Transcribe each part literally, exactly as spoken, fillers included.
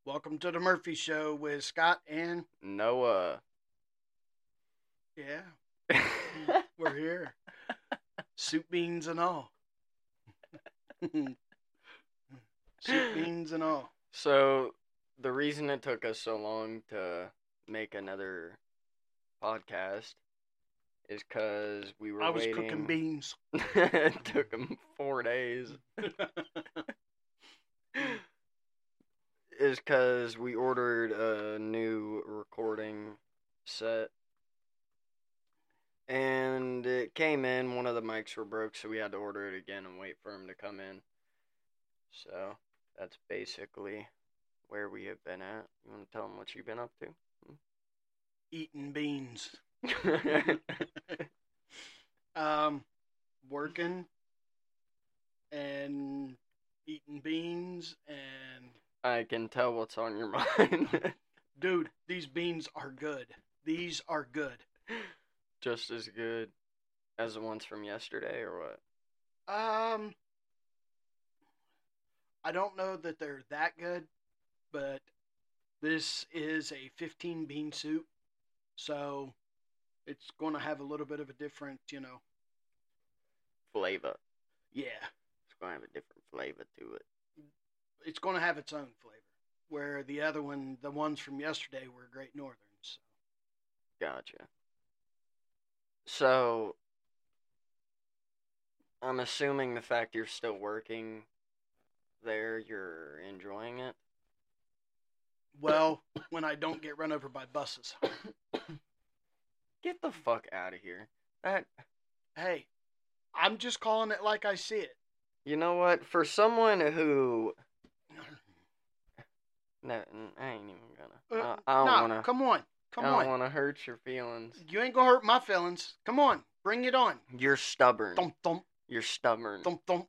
Welcome to the Murphy Show with Scott and Noah. yeah, we're here. Soup beans and all. Soup beans and all. So, the reason it took us so long to make another podcast is because we were I was waiting. cooking beans. It took them four days. Is because we ordered a new recording set. And it came in, one of the mics were broke, so we had to order it again and wait for him to come in. So, that's basically where we have been at. You want to tell them what you've been up to? Eating beans. um, working and eating beans and. I can tell what's on your mind. Dude, these beans are good. These are good. Just as good as the ones from yesterday, or what? Um, I don't know that they're that good, but this is a fifteen bean soup, so it's going to have a little bit of a different, you know. Flavor. Yeah. It's going to have a different flavor to it. It's going to have its own flavor, where the other one, the ones from yesterday, were Great Northerns. So. Gotcha. So, I'm assuming the fact you're still working there, you're enjoying it? Well, when I don't get run over by buses. Get the fuck out of here. That. Hey, I'm just calling it like I see it. You know what? For someone who. No, I ain't even gonna. Uh, I, I don't nah, wanna. come on. Come I on. don't wanna hurt your feelings. You ain't gonna hurt my feelings. Come on. Bring it on. You're stubborn. Thump, thump. You're stubborn. Thump, thump.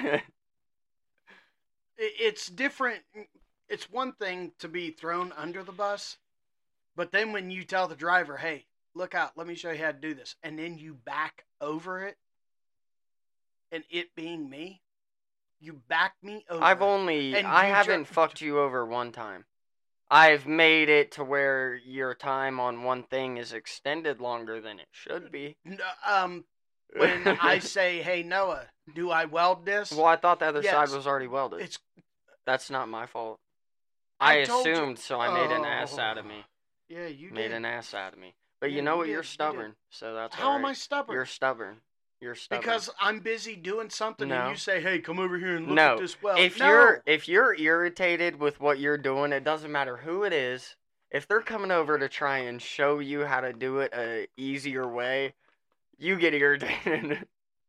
It's different. It's one thing to be thrown under the bus, but then when you tell the driver, hey, look out, let me show you how to do this, and then you back over it, and it being me, you back me over. I've only, and I you haven't ju- fucked you over one time. I've made it to where your time on one thing is extended longer than it should be. Um, when I say, hey, Noah, do I weld this? Well, I thought the other yes. side was already welded. It's. That's not my fault. I, I assumed, you. so I made an oh. ass out of me. Yeah, you made did. an ass out of me. But yeah, you know you what? did. You're You stubborn, so that's How all am right. I stubborn? You're stubborn. You're stubborn. Because I'm busy doing something no. and you say, hey, come over here and look no. at this well. If no. you're if you're irritated with what you're doing, it doesn't matter who it is. If they're coming over to try and show you how to do it a easier way, you get irritated.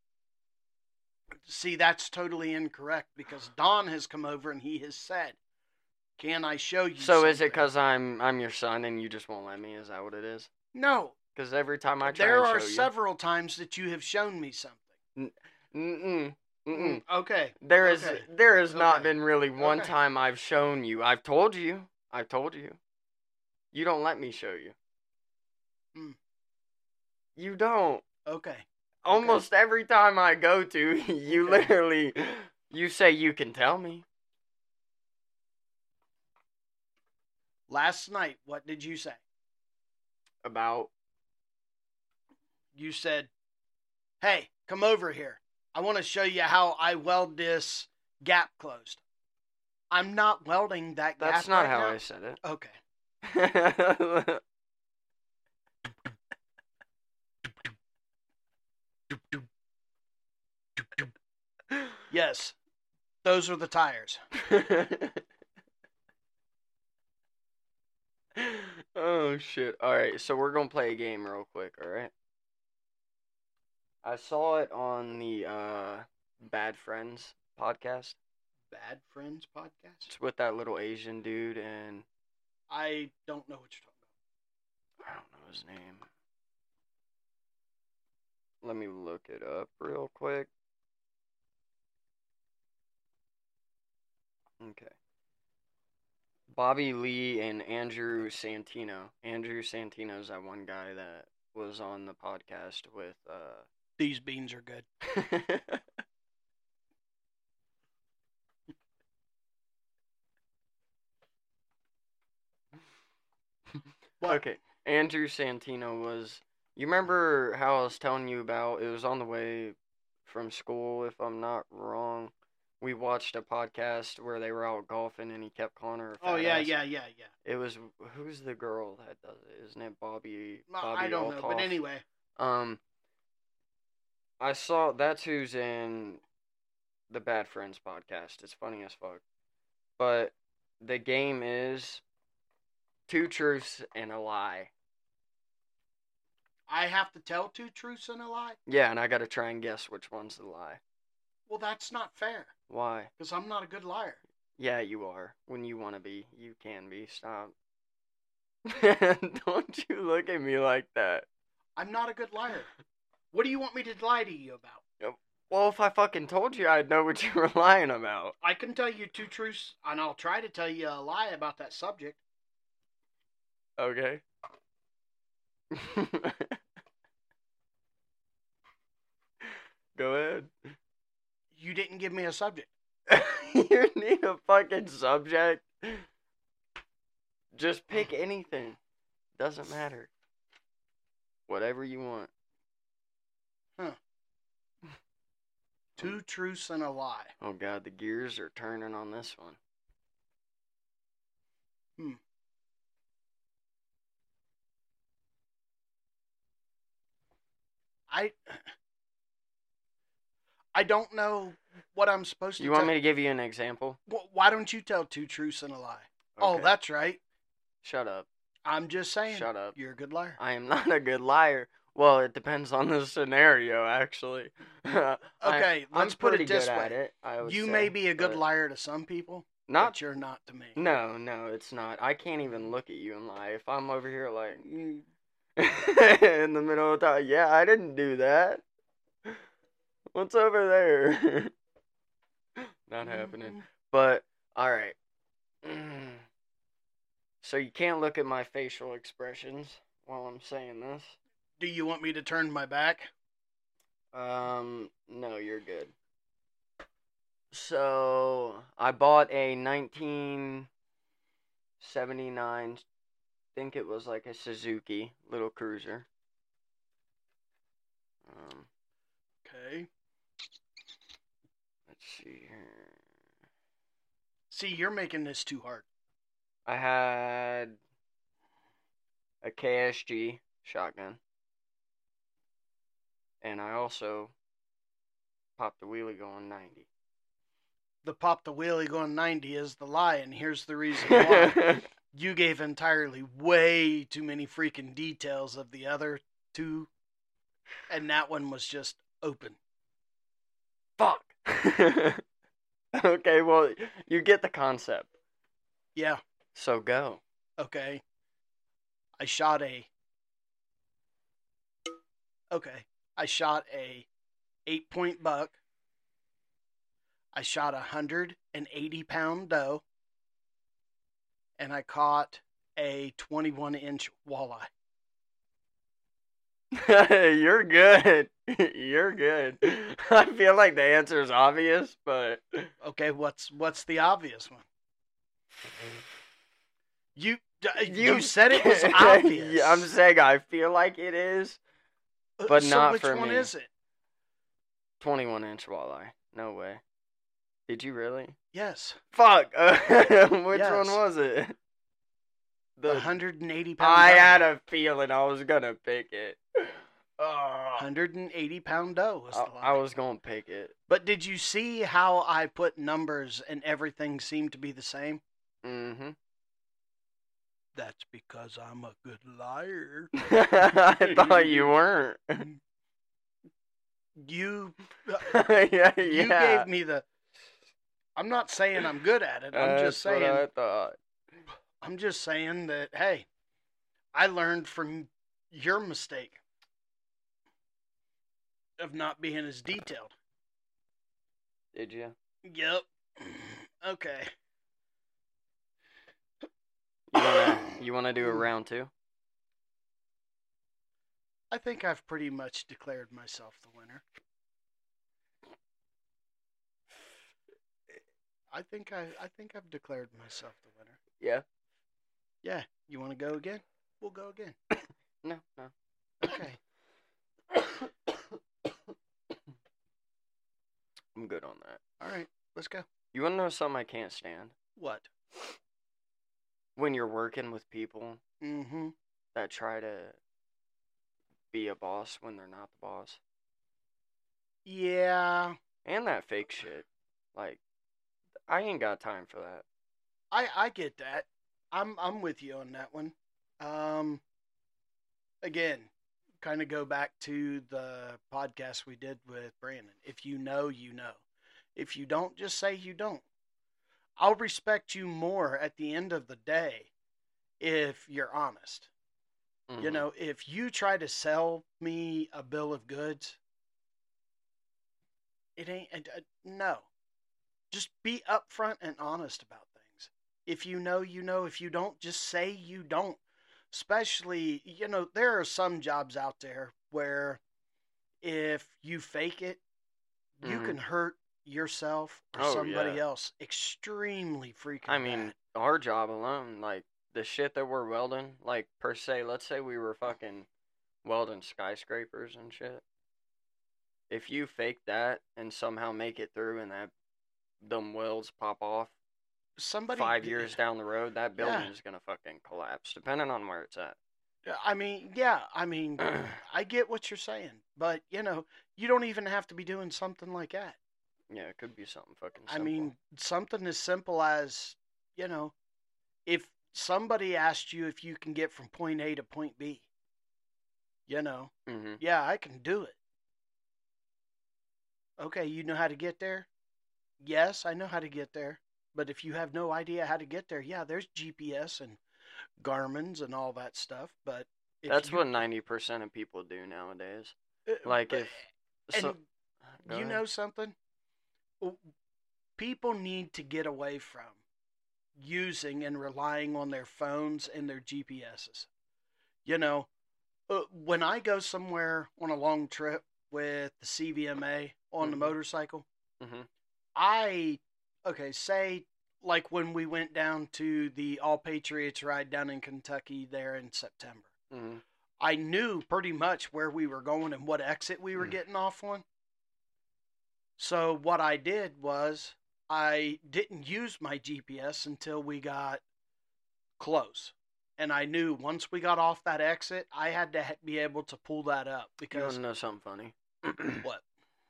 See, that's totally incorrect because Don has come over and he has said, can I show you So something? is it because I'm I'm your son and you just won't let me? Is that what it is? No. Because every time I try there and show are you... several times that you have shown me something. Mm-mm. Mm-mm. Mm, okay. There is okay. there has okay. not been really one okay. time I've shown you. I've told you. I've told you. You don't let me show you. Mm. You don't. Okay. Almost okay. every time I go to, you okay. literally, you say you can tell me. Last night, what did you say? About? You said, hey, come over here. I want to show you how I weld this gap closed. I'm not welding that gap. That's not right how now. I said it. Okay. Yes, those are the tires. Oh, shit. Alright, so we're going to play a game real quick, alright? I saw it on the uh, Bad Friends podcast. Bad Friends podcast? It's with that little Asian dude and... I don't know what you're talking about. I don't know his name. Let me look it up real quick. Okay. Bobby Lee and Andrew Santino. Andrew Santino's that one guy that was on the podcast with... Uh... These beans are good. What? Okay, Andrew Santino was. You remember how I was telling you about? It was on the way from school, if I'm not wrong. We watched a podcast where they were out golfing, and he kept calling her a fat Oh yeah, ass. yeah, yeah, yeah. It was who's the girl that does it? Isn't it Bobby? No, Bobby I don't know, but Altoff? anyway. Um, I saw that's who's in the Bad Friends podcast. It's funny as fuck. But the game is two truths and a lie. I have to tell two truths and a lie? Yeah, and I gotta try and guess which one's the lie. Well, that's not fair. Why? Because I'm not a good liar. Yeah, you are. When you want to be, you can be. Stop. Don't you look at me like that. I'm not a good liar. What do you want me to lie to you about? Well, if I fucking told you, I'd know what you were lying about. I can tell you two truths, and I'll try to tell you a lie about that subject. Okay. Go ahead. You didn't give me a subject. You need a fucking subject. Just pick anything. Doesn't matter. Whatever you want. Huh. Two truths and a lie. Oh god, the gears are turning on this one. Hmm. I I don't know what I'm supposed to You want tell- me to give you an example? Wh- Why don't you tell two truths and a lie? Oh, Okay. that's right. Shut up. I'm just saying. Shut up. You're a good liar. I am not a good liar. Well, it depends on the scenario, actually. I- Okay, I'm let's put it pretty this good way. at it, I would You say, may be a good but liar to some people, Not. but you're not to me. No, no, it's not. I can't even look at you and lie. If I'm over here like in the middle of the time, yeah, I didn't do that. What's over there? Not happening. Mhm. But all right. So you can't look at my facial expressions while I'm saying this. Do you want me to turn my back? Um, no, you're good. So I bought a nineteen seventy-nine, I think it was like a Suzuki little cruiser. Um, Okay. let's see here. See, you're making this too hard. I had a K S G shotgun. And I also popped the wheelie going ninety. The pop the wheelie going ninety is the lie, and here's the reason why. You gave entirely way too many freaking details of the other two, and that one was just open. Fuck. Okay, well, you get the concept. Yeah, So go. okay. I shot a... Okay. I shot a eight-point buck. I shot a one hundred eighty pound doe. And I caught a twenty-one inch walleye. You're good. You're good. I feel like the answer is obvious, but Okay, what's what's the obvious one? You you, you said it was obvious. Yeah, I'm saying I feel like it is, but so not which for one me. is it? twenty-one inch walleye. No way. Did you really? Yes. Fuck. Which Yes. one was it? The The one hundred eighty pound I doe. had a feeling I was gonna pick it. Oh, one hundred eighty pound doe was the lie. I, I was gonna pick it. But did you see how I put numbers and everything seemed to be the same? Mm-hmm. That's because I'm a good liar. I thought you weren't. You yeah, you yeah. gave me the I'm not saying I'm good at it. I'm just That's what saying I thought. I'm just saying that hey, I learned from your mistake of not being as detailed. Did you? Yep. Okay. You wanna you wanna do a round two? I think I've pretty much declared myself the winner. I think I I think I've declared myself the winner. Yeah. Yeah. You want to go again? we'll go again. No, no. Okay. I'm good on that. All right. Let's go. You want to know something I can't stand? What? When you're working with people Mm-hmm. that try to be a boss when they're not the boss. Yeah. And that fake shit. Like, I ain't got time for that. I I get that. I'm I'm with you on that one. Um. Again, kind of go back to the podcast we did with Brandon. If you know, you know. If you don't, just say you don't. I'll respect you more at the end of the day if you're honest. Mm-hmm. You know, if you try to sell me a bill of goods, it ain't, uh, no. Just be upfront and honest about things. If you know, you know. If you don't, just say you don't. Especially, you know, there are some jobs out there where if you fake it, you Mhm. can hurt yourself or Oh, somebody yeah. else extremely freaking I mean, bad. our job alone, like, the shit that we're welding, like, per se, let's say we were fucking welding skyscrapers and shit. If you fake that and somehow make it through and that them welds pop off Somebody, five years down the road, that building yeah. is gonna fucking collapse, depending on where it's at. I mean, yeah, I mean, I get what you're saying, but you know, you don't even have to be doing something like that. Yeah, it could be something fucking I simple. mean, something as simple as, you know, if somebody asked you if you can get from point A to point B, you know, mm-hmm. yeah, I can do it. Okay, you know how to get there? Yes, I know how to get there. But if you have no idea how to get there, yeah, there's G P S and Garmin's and all that stuff. But if That's you, what ninety percent of people do nowadays. uh, Like, but, if... and So, go you ahead. know something? People need to get away from using and relying on their phones and their G P S's. You know, uh, when I go somewhere on a long trip with the C V M A on Mhm. the motorcycle, Mm-hmm. I, okay, say like when we went down to the All Patriots ride down in Kentucky there in September. Mm-hmm. I knew pretty much where we were going and what exit we were Mm. getting off on. So what I did was I didn't use my G P S until we got close. And I knew once we got off that exit, I had to be able to pull that up You want because to know something funny? what?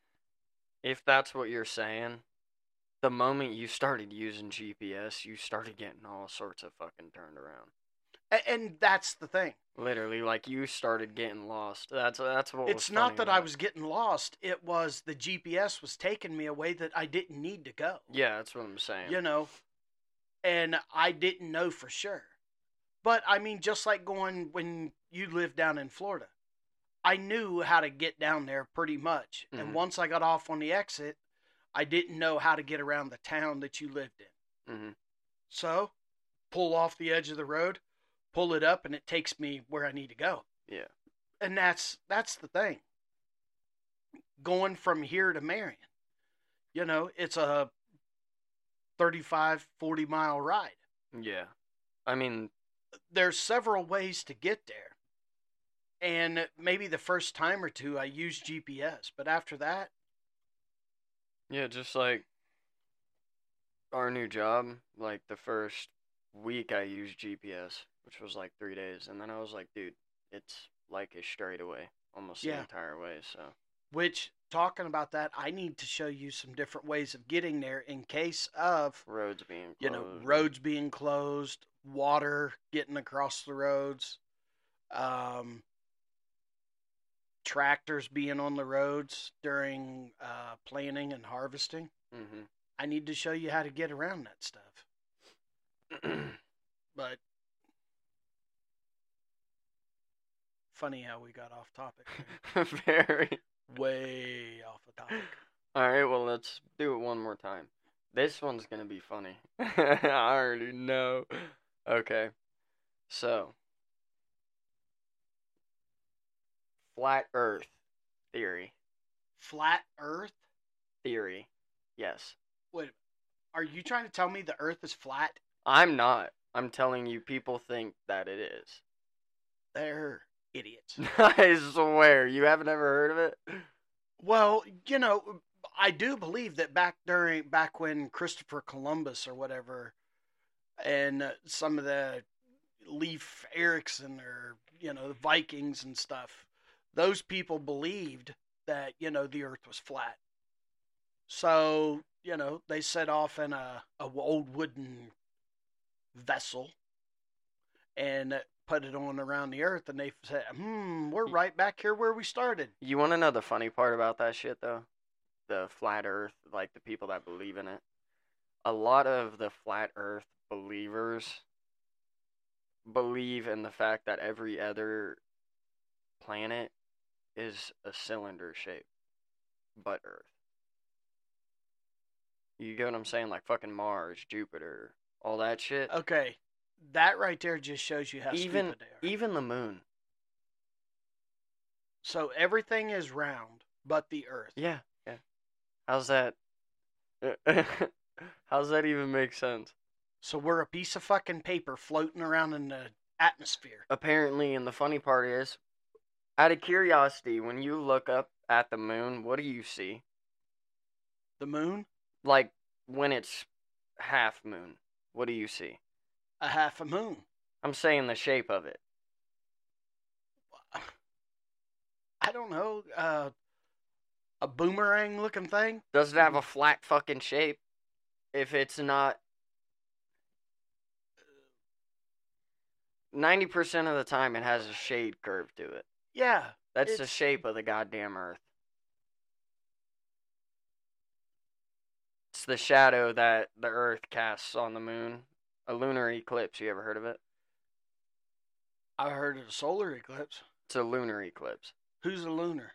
If that's what you're saying, the moment you started using G P S, you started getting all sorts of fucking turned around. A- And that's the thing. Literally, like, you started getting lost. That's that's what was It's funny not that about I it. was getting lost. It was the G P S was taking me away that I didn't need to go. Yeah, that's what I'm saying. You know, and I didn't know for sure. But I mean, just like going when you lived down in Florida, I knew how to get down there pretty much. Mhm. And once I got off on the exit, I didn't know how to get around the town that you lived in. Mm-hmm. So, pull off the edge of the road, pull it up, and it takes me where I need to go. Yeah. And that's that's the thing. Going from here to Marion, you know, it's a thirty-five, forty mile ride. Yeah. I mean, There's several ways to get there. And maybe the first time or two I used G P S, but after that, yeah, just like our new job, like the first week I used G P S, which was like three days, and then I was like, dude, it's like a straightaway almost Yeah. the entire way. So, which talking about that, I need to show you some different ways of getting there in case of, roads being closed. you know, roads being closed, water getting across the roads, um, tractors being on the roads during uh, planting and harvesting. Mm-hmm. I need to show you how to get around that stuff. But funny how we got off topic. Very. Way off the topic. All right, well, let's do it one more time. This one's gonna be funny. I already know. Okay, so flat Earth theory. Flat Earth? Theory. Yes. Wait, are you trying to tell me the Earth is flat? I'm not. I'm telling you, people think that it is. They're idiots. I swear, you haven't ever heard of it? Well, you know, I do believe that back during back when Christopher Columbus or whatever, and uh, some of the Leif Erikson or you know the Vikings and stuff, those people believed that you know the Earth was flat. So you know they set off in a, a old wooden vessel and put it on around the Earth, and they said, "Hmm, we're right back here where we started." You want to know the funny part about that shit, though? The flat Earth, like the people that believe in it. A lot of the flat Earth believers believe in the fact that every other planet is a cylinder shape, but Earth. You get what I'm saying? Like fucking Mars, Jupiter, all that shit. Okay, that right there just shows you how even stupid they are. even the moon. So everything is round, but the Earth. Yeah, yeah. How's that? How's that even make sense? So we're a piece of fucking paper floating around in the atmosphere. Apparently, and the funny part is, out of curiosity, when you look up at the moon, what do you see? The moon? Like, when it's half moon, what do you see? A half a moon. I'm saying the shape of it. I don't know. Uh, a boomerang looking thing? Does it have a flat fucking shape? If it's not... ninety percent of the time, it has a shade curve to it. Yeah. That's the shape of the goddamn Earth. It's the shadow that the Earth casts on the moon. A lunar eclipse. You ever heard of it? I heard of a solar eclipse. It's a lunar eclipse. Who's a lunar?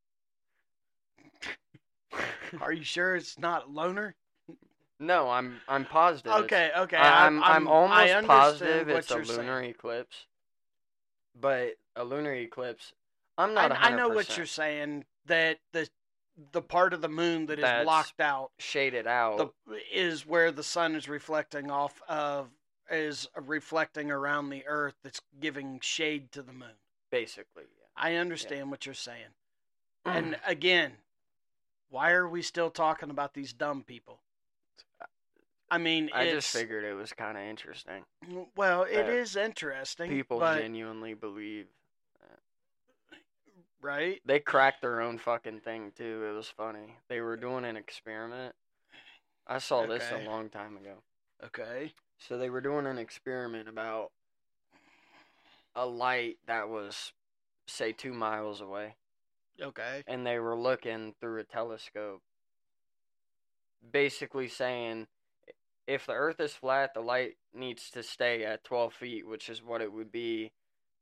Are you sure it's not loner? No, I'm I'm positive. Okay, okay. I'm I'm, I'm almost I positive it's a you're lunar saying. eclipse. But a lunar eclipse, I'm not. I, I know what one hundred percent you're saying. That the the part of the moon that is That's blocked out, shaded out, the, is where the sun is reflecting off of, is reflecting around the Earth. That's giving shade to the moon. Basically, yeah. I understand yeah. what you're saying. And again, why are we still talking about these dumb people? I mean, I just figured it was kind of interesting. Well, it is interesting. People but, genuinely believe that. Right? They cracked their own fucking thing, too. It was funny. They were doing an experiment. I saw okay. this a long time ago. Okay. So they were doing an experiment about a light that was, say, two miles away. Okay. And they were looking through a telescope, basically saying, if the Earth is flat, the light needs to stay at twelve feet, which is what it would be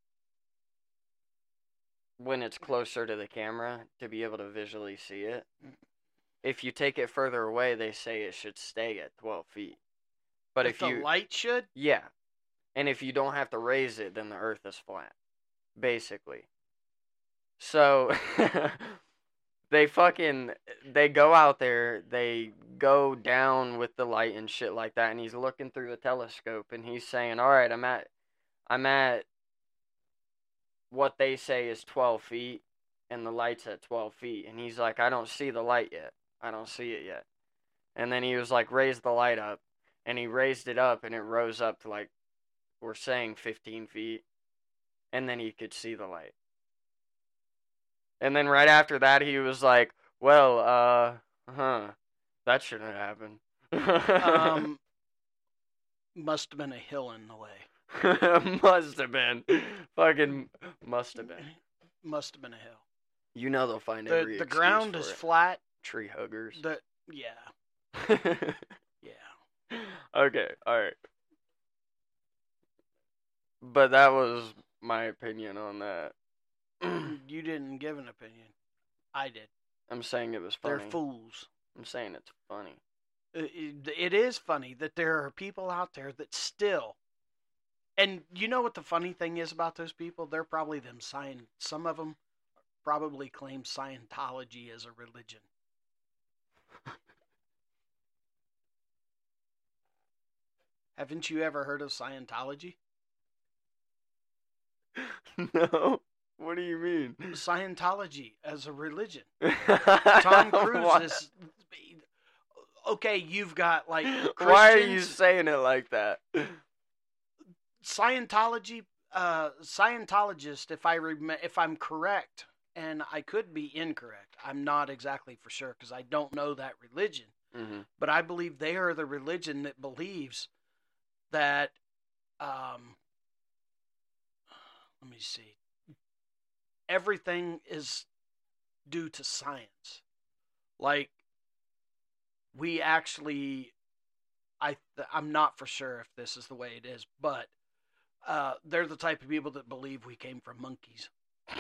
when it's closer to the camera to be able to visually see it. If you take it further away, they say it should stay at twelve feet. But if, if you the light should? Yeah. And if you don't have to raise it, then the Earth is flat, basically. So they fucking, they go out there, they go down with the light and shit like that, and he's looking through the telescope, and he's saying, all right, I'm at, I'm at what they say is twelve feet, and the light's at twelve feet, and he's like, I don't see the light yet, I don't see it yet. And then he was like, raise the light up, and he raised it up, and it rose up to like, we're saying fifteen feet, and then he could see the light. And then right after that, he was like, well, uh, huh, that shouldn't happen. um, must have been a hill in the way. Must have been. Fucking must have been. Must have been a hill. You know they'll find the, every The excuse ground for is it. flat. Tree huggers. The, yeah. Yeah. Okay, alright. But that was my opinion on that. You didn't give an opinion. I did. I'm saying it was funny. They're fools. I'm saying it's funny. It, it is funny that there are people out there that still, and you know what the funny thing is about those people? They're probably them sign. Some of them probably claim Scientology as a religion. Haven't you ever heard of Scientology? No. What do you mean? Scientology as a religion. Tom Tom Cruise is okay. You've got like Christians. Why are you saying it like that? Scientology, uh, Scientologist. If I rem- if I'm correct, and I could be incorrect, I'm not exactly for sure because I don't know that religion. Mm-hmm. But I believe they are the religion that believes that. Um, let me see. Everything is due to science. Like, we actually, I, I'm not for sure if this is the way it is, but uh, they're the type of people that believe we came from monkeys.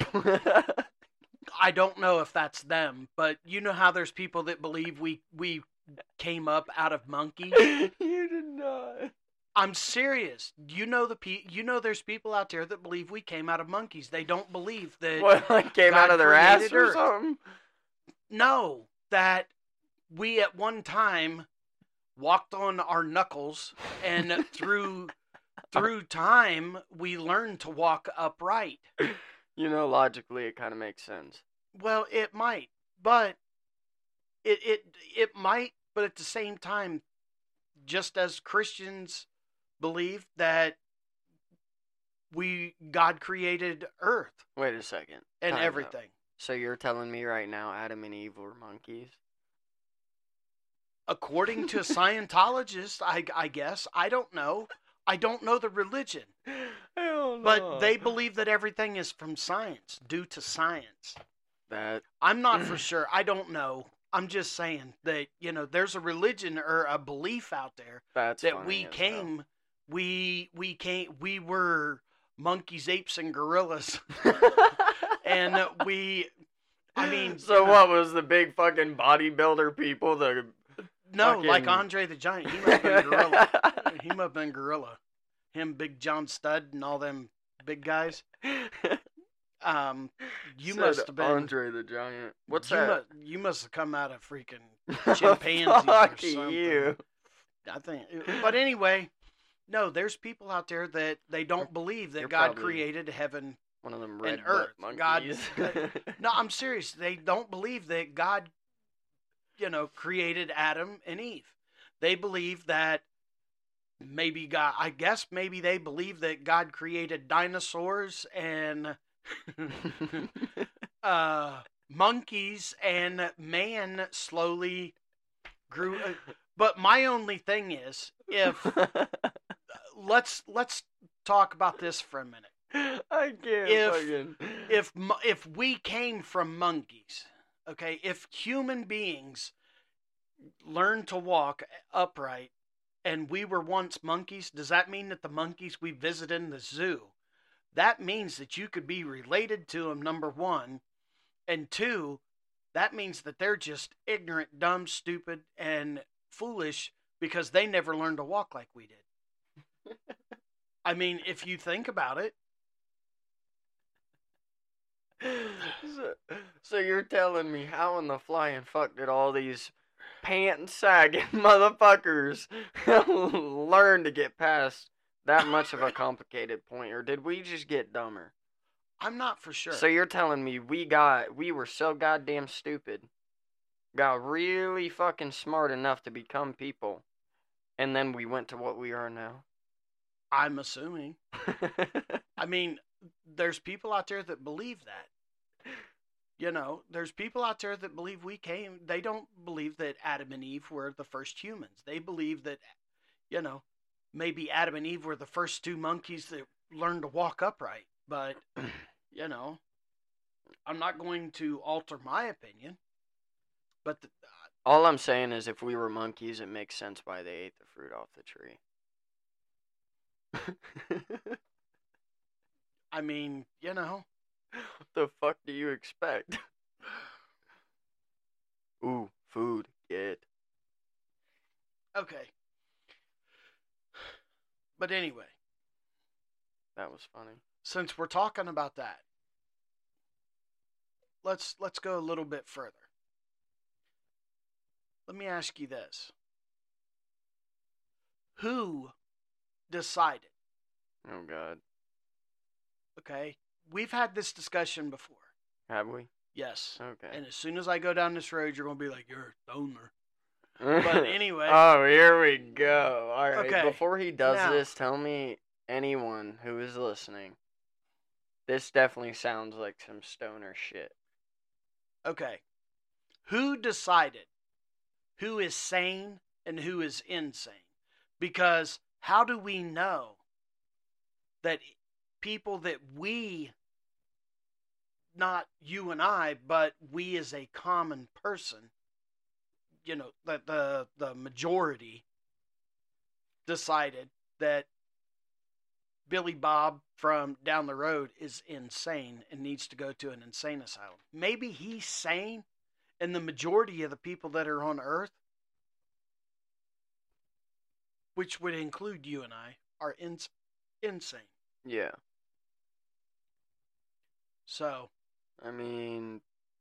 I don't know if that's them, but you know how there's people that believe we, we came up out of monkeys? You did not. I'm serious. You know the pe- You know there's people out there that believe we came out of monkeys. They don't believe that. What, like came God out of their ass created or Earth. something? No, that we at one time walked on our knuckles, and through through time we learned to walk upright. You know, logically, it kind of makes sense. Well, it might, but it it it might, but at the same time, just as Christians believe that we God created Earth Wait a second. and Time out. everything. So you're telling me right now Adam and Eve were monkeys? According to Scientologists, I, I guess. I don't know. I don't know the religion. Hell no. But they believe that everything is from science, due to science. That. I'm not for sure. I don't know. I'm just saying that, you know, there's a religion or a belief out there That's that funny we as came, hell. we, we came, we were monkeys, apes, and gorillas. And we, I mean. So you know, what was the big fucking bodybuilder people? The No, fucking... like Andre the Giant. He must have been gorilla. He must have been gorilla. Him, Big John Studd, and all them big guys. Um, you Said must have been Andre the Giant. What's you that? Mu- you must have come out of freaking chimpanzees Fuck or something. you. I think. But anyway, no, there's people out there that they don't believe that You're God probably created heaven. One of them red and Earth. butt God- monkeys. No, I'm serious. They don't believe that God, you know, created Adam and Eve. They believe that maybe God, I guess maybe they believe that God created dinosaurs and uh, monkeys, and man slowly grew. Uh, but my only thing is, if let's let's talk about this for a minute. I can't If- fucking. If mo- if we came from monkeys, okay, if human beings learned to walk upright, and we were once monkeys, does that mean that the monkeys we visited in the zoo, that means that you could be related to them, number one, and two, that means that they're just ignorant, dumb, stupid, and foolish because they never learned to walk like we did. I mean, if you think about it. So, so you're telling me how in the flying fuck did all these pant sagging motherfuckers learn to get past that much of a complicated point, or did we just get dumber? I'm not for sure. So you're telling me we got we were so goddamn stupid, got really fucking smart enough to become people, and then we went to what we are now? I'm assuming. I mean, there's people out there that believe that. You know, there's people out there that believe we came. They don't believe that Adam and Eve were the first humans. They believe that, you know, maybe Adam and Eve were the first two monkeys that learned to walk upright. But, you know, I'm not going to alter my opinion. But the, all I'm saying is, if we were monkeys, it makes sense why they ate the fruit off the tree. I mean, you know. What the fuck do you expect? Ooh, food, get. Okay. But anyway. That was funny. Since we're talking about that, let's let's go a little bit further. Let me ask you this. Who decided Oh, God. Okay, we've had this discussion before. Have we? Yes. Okay. And as soon as I go down this road, you're gonna be like, you're a stoner. But anyway. Oh, here we go. All right. Okay, Before he does now- this, tell me, anyone who is listening, this definitely sounds like some stoner shit. Okay. Who decided who is sane and who is insane? Because how do we know that people that we, not you and I, but we as a common person, you know, that the, the majority decided that Billy Bob from down the road is insane and needs to go to an insane asylum? Maybe he's sane, and the majority of the people that are on Earth, which would include you and I, are ins- insane. Yeah. So, I mean,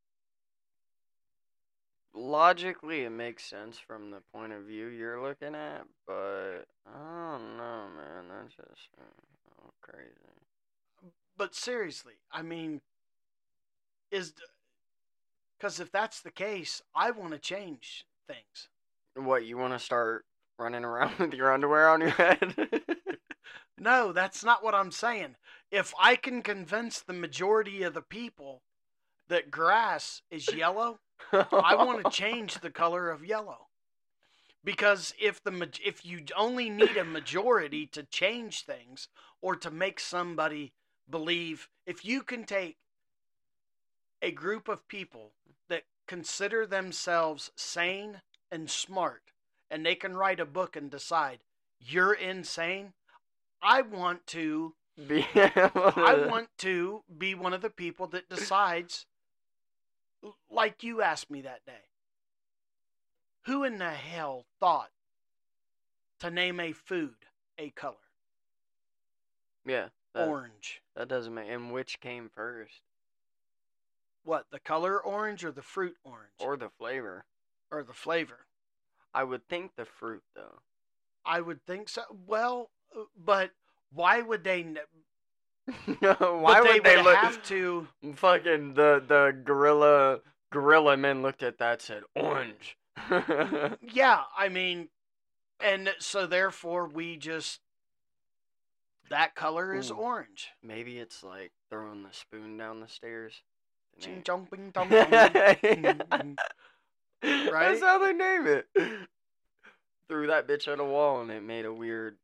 logically it makes sense from the point of view you're looking at, but I don't know, man. That's just uh, crazy. but seriously, I mean, is because if that's the case, I want to change things. What, you want to start running around with your underwear on your head? No, that's not what I'm saying. If I can convince the majority of the people that grass is yellow, I want to change the color of yellow. Because if the if you only need a majority to change things or to make somebody believe, if you can take a group of people that consider themselves sane and smart, and they can write a book and decide you're insane, I want to be able to... I want to be one of the people that decides, like you asked me that day. Who in the hell thought to name a food a color? Yeah. That, Orange. That doesn't make... And which came first? What, the color orange or the fruit orange? Or the flavor? Or the flavor? I would think the fruit, though. I would think so. Well, but why would they... Ne- why but would they, they would look... have to... Fucking the, the gorilla... Gorilla men looked at that and said, orange. Yeah, I mean... And so therefore we just... That color is Ooh. Orange. Maybe it's like throwing the spoon down the stairs. Ching chong bing dong dong. Right? Right? That's how they name it. Threw that bitch at a wall and it made a weird.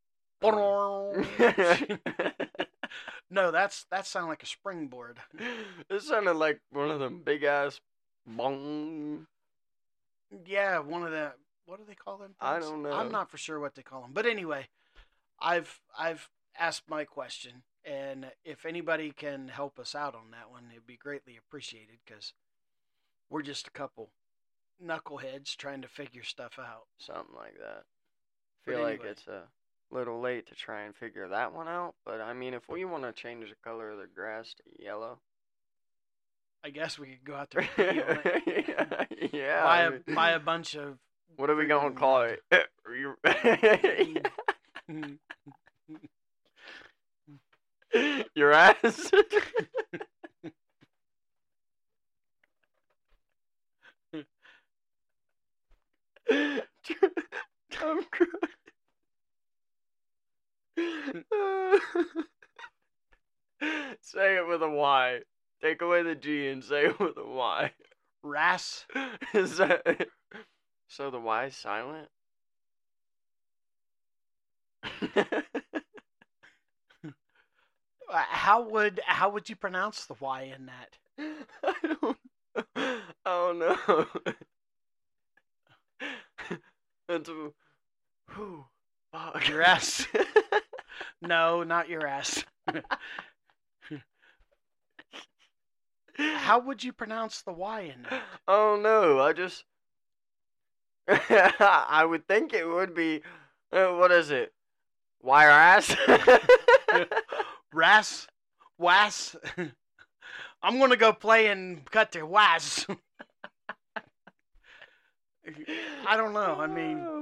No, that's that sounded like a springboard. It sounded like one of them big ass bong. Yeah, one of the what do they call them? Things? I don't know. I'm not for sure what they call them. But anyway, I've I've asked my question, and if anybody can help us out on that one, it'd be greatly appreciated because we're just a couple knuckleheads trying to figure stuff out. Something like that. I But feel like anyway. it's a little late to try and figure that one out, but I mean, if we want to change the color of the grass to yellow, I guess we could go out there and pee on it. yeah, yeah. buy I a mean, buy a bunch of. what are we gonna call it? Your ass. Tom Cruise. Say it with a Y. Take away the G and say it with a Y. Ras. Is that so? The Y is silent. How would how would you pronounce the Y in that? I don't. I don't know. That's a, whew, fuck. Your ass. No, not your ass. How would you pronounce the Y in that? Oh no, I just. I would think it would be. Uh, what is it? Wire ass? Ras? Was? I'm gonna go play and cut the was. I don't know. I mean, oh,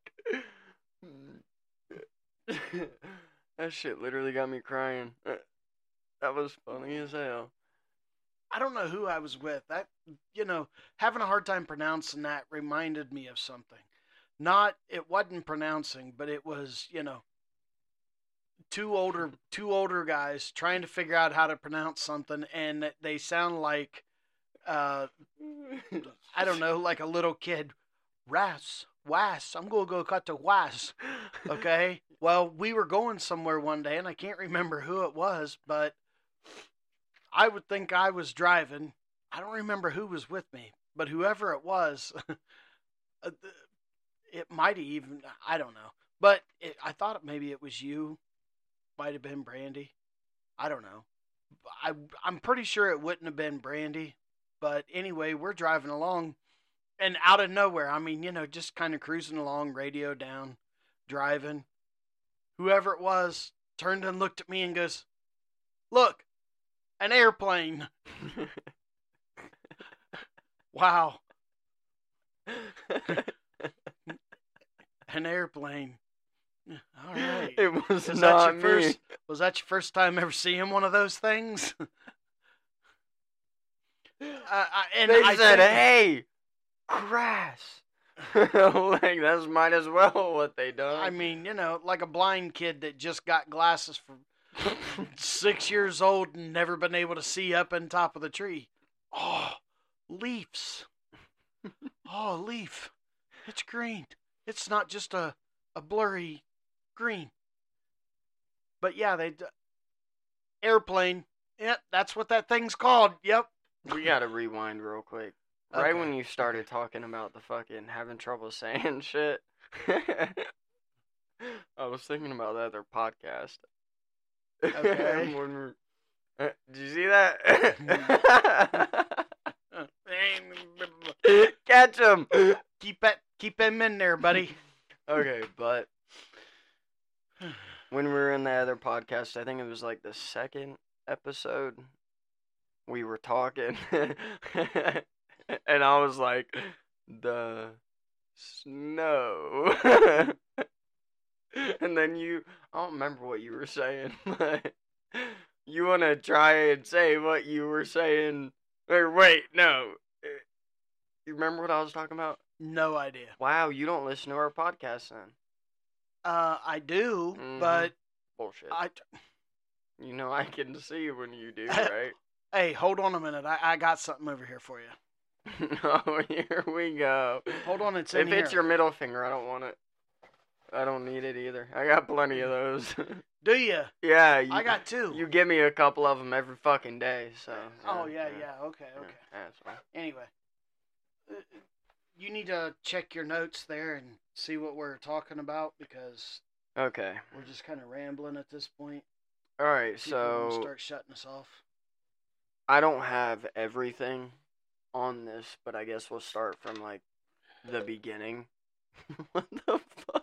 fuck. That shit literally got me crying. That was funny as hell. I don't know who I was with. That, you know, having a hard time pronouncing that reminded me of something. Not, it wasn't pronouncing, but it was, you know, two older two older guys trying to figure out how to pronounce something, and they sound like, uh, I don't know, like a little kid. Ras, was. I'm gonna go cut the was. Okay. Well, we were going somewhere one day, and I can't remember who it was, but I would think I was driving. I don't remember who was with me, but whoever it was, it might have even, I don't know. But it, I thought maybe it was you. Might have been Brandy. I don't know. I, I'm pretty sure it wouldn't have been Brandy. But anyway, we're driving along, and out of nowhere, I mean, you know, just kind of cruising along, radio down, driving. Whoever it was turned and looked at me and goes, "Look, an airplane." Wow. An airplane. All right. It was Was not that your me. first? Was that your first time ever seeing one of those things? uh, I, and They I said, think, "Hey, grass." Like, that's might as well what they done. I mean, you know, like a blind kid that just got glasses from six years old and never been able to see up on top of the tree. Oh, leaves. Oh, a leaf. It's green. It's not just a, a blurry green. But yeah, they airplane. Yep, that's what that thing's called. Yep. We gotta rewind real quick. Right Okay. when you started talking about the fucking having trouble saying shit, I was thinking about that other podcast. Okay. When we're, uh, did you see that? Catch him. Keep it, keep him in there, buddy. Okay, but when we were in the other podcast, I think it was like the second episode, we were talking, and I was like, the snow. And then you, I don't remember what you were saying, but you want to try and say what you were saying. Or wait, no. You remember what I was talking about? No idea. Wow, you don't listen to our podcast then. Uh, I do, Mhm. but Bullshit. I. You know I can see when you do, right? Hey, hold on a minute. I, I got something over here for you. Oh, here we go. Hold on, it's in If here. it's your middle finger, I don't want it. I don't need it either. I got plenty of those. Do you? Yeah, you, I got two. You give me a couple of them every fucking day, so. Oh yeah, yeah. Okay, okay. Yeah, that's fine. Anyway, uh, you need to check your notes there and see what we're talking about because Okay. we're just kind of rambling at this point. All right, People will so start shutting us off. I don't have everything on this, but I guess we'll start from like the beginning. What the fuck?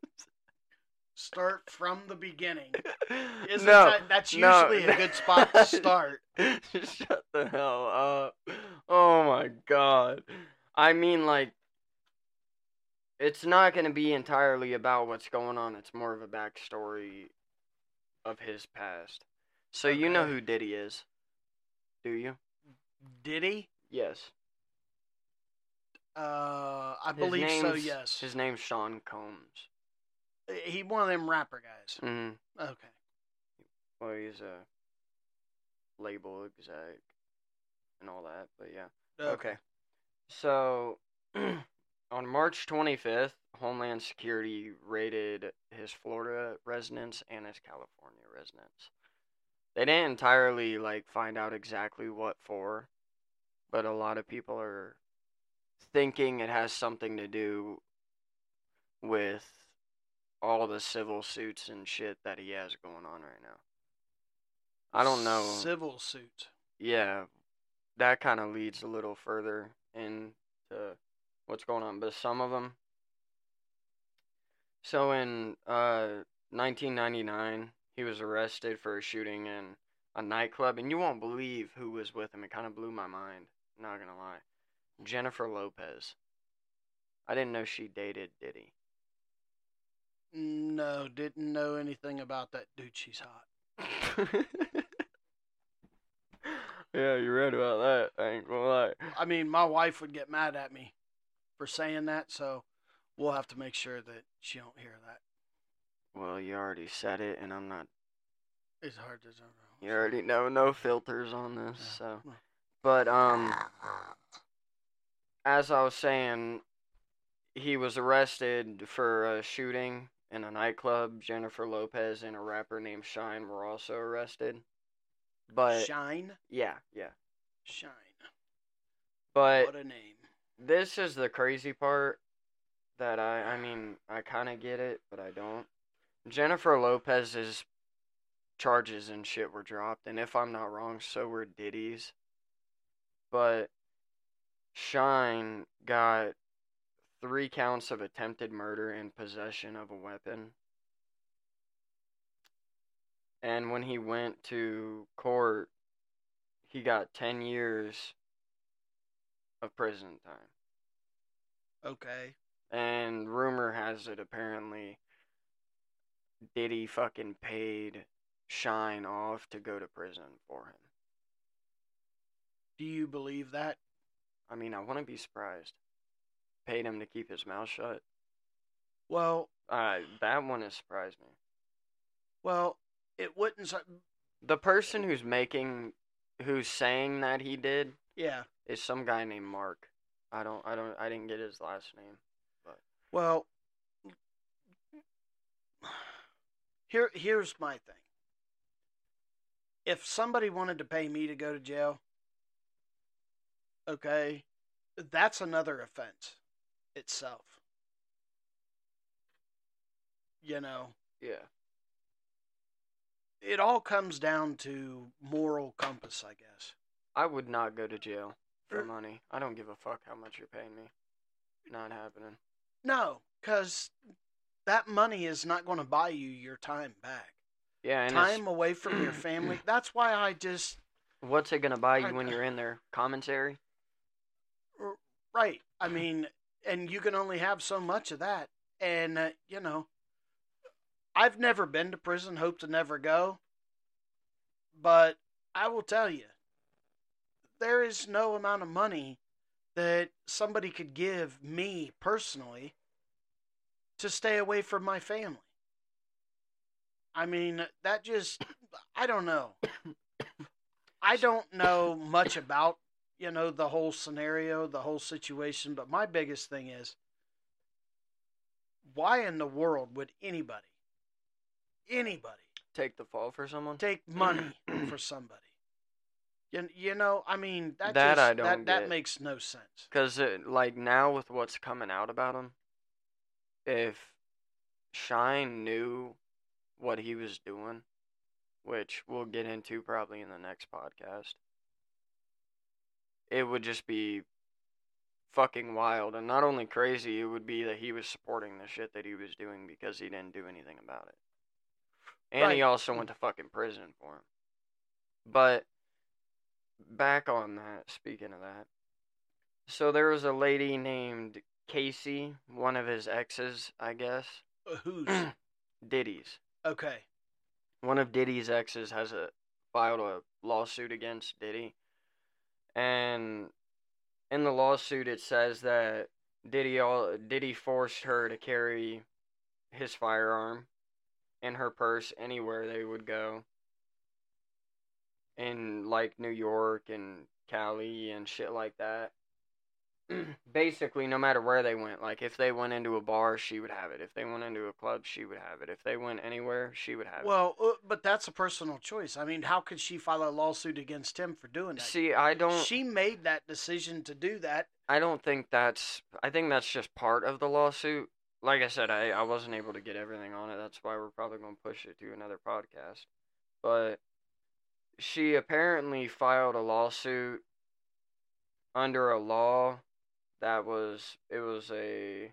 Start from the beginning. Isn't No, that, that's no. usually a good spot to start. Shut the hell up. Oh my god. I mean, like, it's not going to be entirely about what's going on. It's more of a backstory of his past. So you know Okay. who Diddy is, do you? Diddy? Yes. Uh, I His believe so. name's- Yes. His name's Sean Combs. He one of them rapper guys. Mm-hmm. Okay. Well, he's a label exec and all that, but yeah. Okay. So, on March twenty-fifth, Homeland Security raided his Florida residence and his California residence. They didn't entirely, like, find out exactly what for, but a lot of people are thinking it has something to do with all the civil suits and shit that he has going on right now. I don't know. Civil suit. Yeah, that kind of leads a little further into what's going on, but some of them. So in uh, nineteen ninety-nine, he was arrested for a shooting in a nightclub, and you won't believe who was with him. It kind of blew my mind, not gonna lie. Jennifer Lopez. I didn't know she dated Diddy. No, didn't know anything about that dude. She's hot. Yeah, you're right about that. I ain't gonna lie. I mean, my wife would get mad at me for saying that, so we'll have to make sure that she don't hear that. Well, you already said it, and I'm not. It's hard to. You already know no filters on this, Yeah. so. But um, as I was saying, he was arrested for a shooting in a nightclub. Jennifer Lopez and a rapper named Shine were also arrested. But Shine. yeah, yeah. Shine. But what a name. This is the crazy part that I, I mean, I kind of get it, but I don't. Jennifer Lopez's charges and shit were dropped, and if I'm not wrong, so were Diddy's. But Shine got three counts of attempted murder and possession of a weapon. And when he went to court, he got ten years of prison time. Okay. And rumor has it apparently Diddy fucking paid Shine off to go to prison for him. Do you believe that? I mean, I wouldn't be surprised. Paid him to keep his mouth shut. Well, uh, that one has surprised me. Well, it wouldn't. The person who's making, who's saying that he did, yeah, is some guy named Mark. I don't, I don't, I didn't get his last name, but well, here, here's my thing. If somebody wanted to pay me to go to jail, okay, that's another offense itself. You know? Yeah. It all comes down to moral compass, I guess. I would not go to jail for Er, money. I don't give a fuck how much you're paying me. Not happening. No, because that money is not going to buy you your time back. Yeah, and time away from your family. That's why I just... What's it going to buy you I, when you're in there? Commentary? Right. I mean, and you can only have so much of that. And, uh, you know, I've never been to prison, hope to never go. But I will tell you, there is no amount of money that somebody could give me personally to stay away from my family. I mean, that just, I don't know. I don't know much about, you know, the whole scenario, the whole situation, but my biggest thing is, why in the world would anybody, anybody, take the fall for someone? Take money for somebody? You, you know, I mean, that, that just, I don't that, get. that makes no sense. Because, like, now with what's coming out about him, if Shine knew what he was doing, which we'll get into probably in the next podcast, it would just be fucking wild. And not only crazy, it would be that he was supporting the shit that he was doing because he didn't do anything about it. And right. he also went to fucking prison for him. But back on that, speaking of that, so there was a lady named Casey, one of his exes, I guess. Uh, who's? Diddy's. Okay. One of Diddy's exes has a filed a lawsuit against Diddy. And in the lawsuit it says that Diddy all Diddy forced her to carry his firearm in her purse anywhere they would go. In like New York and Cali and shit like that. Basically, no matter where they went, like if they went into a bar, she would have it. If they went into a club, she would have it. If they went anywhere, she would have well, it. Well, uh, but that's a personal choice. I mean, how could she file a lawsuit against him for doing that? See, I don't... She made that decision to do that. I don't think that's... I think that's just part of the lawsuit. Like I said, I, I wasn't able to get everything on it. That's why we're probably going to push it to another podcast. But she apparently filed a lawsuit under a law that was, it was a,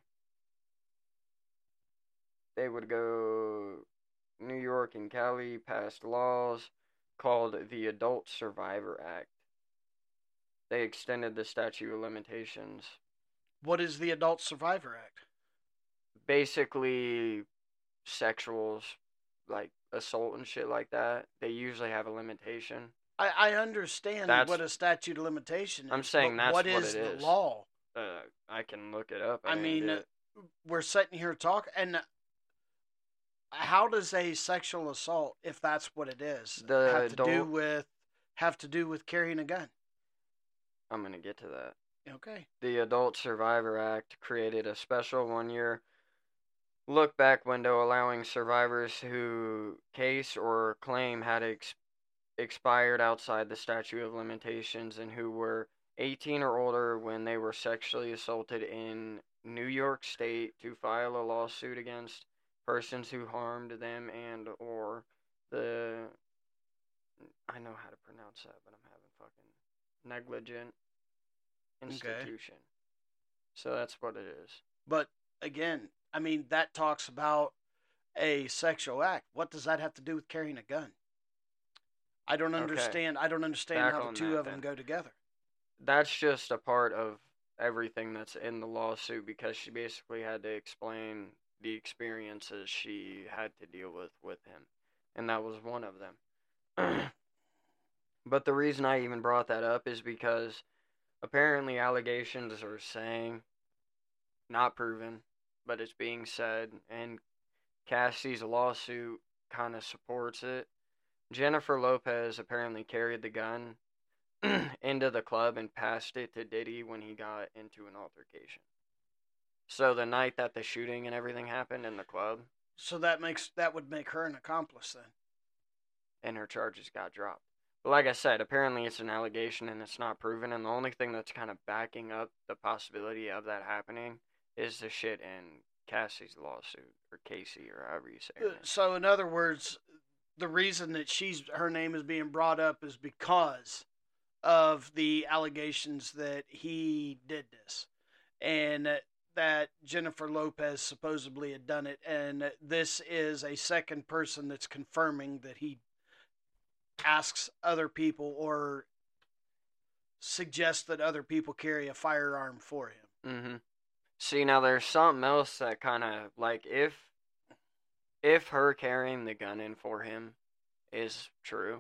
they would go, New York and Cali passed laws called the Adult Survivor Act. They extended the statute of limitations. What is the Adult Survivor Act? Basically, sexuals, like assault and shit like that, they usually have a limitation. I, I understand That's- what a statute of limitation is. I'm saying but that's what what is it the is. law? Uh, I can look it up. I, I didn't mean, do it. we're sitting here talking, and how does a sexual assault, if that's what it is, The have to do adult- with have to do with carrying a gun? I'm gonna get to that. Okay. The Adult Survivor Act created a special one-year look-back window allowing survivors who case or claim had ex- expired outside the statute of limitations and who were eighteen or older when they were sexually assaulted in New York State to file a lawsuit against persons who harmed them and or the I know how to pronounce that, but I'm having fucking negligent institution. Okay. So that's what it is. But again, I mean, that talks about a sexual act. What does that have to do with carrying a gun? I don't understand. Okay. I don't understand Back how the two of them then. go together. That's just a part of everything that's in the lawsuit because she basically had to explain the experiences she had to deal with with him, and that was one of them. But the reason I even brought that up is because apparently allegations are saying, not proven, but it's being said, and Cassie's lawsuit kind of supports it. Jennifer Lopez apparently carried the gun into the club and passed it to Diddy when he got into an altercation. So the night that the shooting and everything happened in the club. So that makes that would make her an accomplice then. And her charges got dropped. But like I said, apparently it's an allegation and it's not proven, and the only thing that's kind of backing up the possibility of that happening is the shit in Cassie's lawsuit, or Casey, or however you say her name. So in other words, the reason that she's her name is being brought up is because of the allegations that he did this, and that Jennifer Lopez supposedly had done it, and this is a second person that's confirming that he asks other people or suggests that other people carry a firearm for him. Mm-hmm. See, now there's something else that kind of, like, if if her carrying the gun in for him is true,